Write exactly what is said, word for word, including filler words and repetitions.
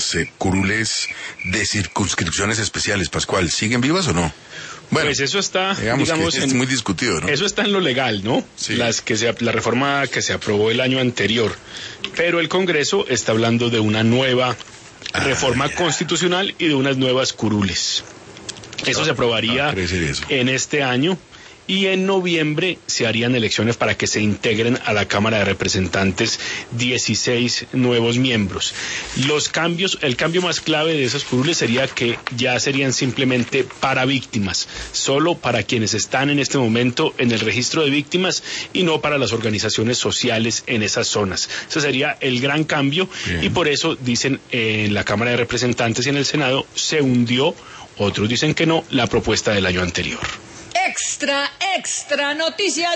las eh, curules de circunscripciones especiales, Pascual, ¿siguen vivas o no? Bueno, pues eso está, digamos, digamos que es en, muy discutido, ¿no? Eso está en lo legal, ¿no? Sí. Las que se, la reforma que se aprobó el año anterior. Pero el Congreso está hablando de una nueva ah, reforma ya. constitucional y de unas nuevas curules. Eso no, se aprobaría no eso. en este año. Y en noviembre se harían elecciones para que se integren a la Cámara de Representantes dieciséis nuevos miembros. Los cambios, el cambio más clave de esas curules sería que ya serían simplemente para víctimas, solo para quienes están en este momento en el registro de víctimas y no para las organizaciones sociales en esas zonas. Ese sería el gran cambio. Bien. Y por eso dicen eh, en la Cámara de Representantes y en el Senado se hundió, otros dicen que no, la propuesta del año anterior. Extra, extra noticias.